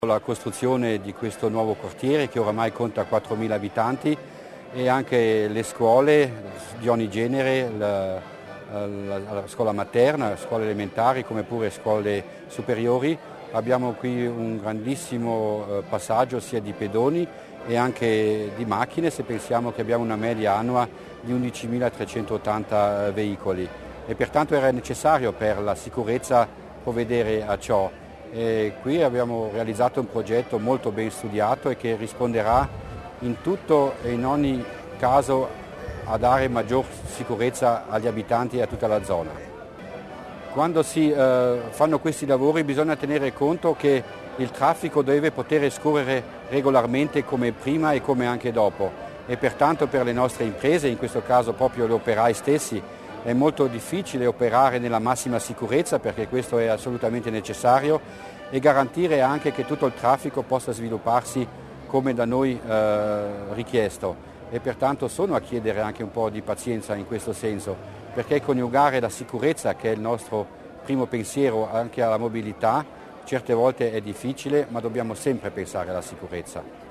La costruzione di questo nuovo quartiere che oramai conta 4.000 abitanti e anche le scuole di ogni genere, la scuola materna, scuole elementari come pure scuole superiori. Abbiamo qui un grandissimo passaggio sia di pedoni e anche di macchine, se pensiamo che abbiamo una media annua di 11.380 veicoli e pertanto era necessario per la sicurezza provvedere a ciò. E qui abbiamo realizzato un progetto molto ben studiato e che risponderà in tutto e in ogni caso a dare maggior sicurezza agli abitanti e a tutta la zona. Quando si fanno questi lavori bisogna tenere conto che il traffico deve poter scorrere regolarmente come prima e come anche dopo e pertanto per le nostre imprese, in questo caso proprio gli operai stessi, è molto difficile operare nella massima sicurezza perché questo è assolutamente necessario e garantire anche che tutto il traffico possa svilupparsi come da noi richiesto e pertanto sono a chiedere anche un po' di pazienza in questo senso perché coniugare la sicurezza, che è il nostro primo pensiero, anche alla mobilità certe volte è difficile, ma dobbiamo sempre pensare alla sicurezza.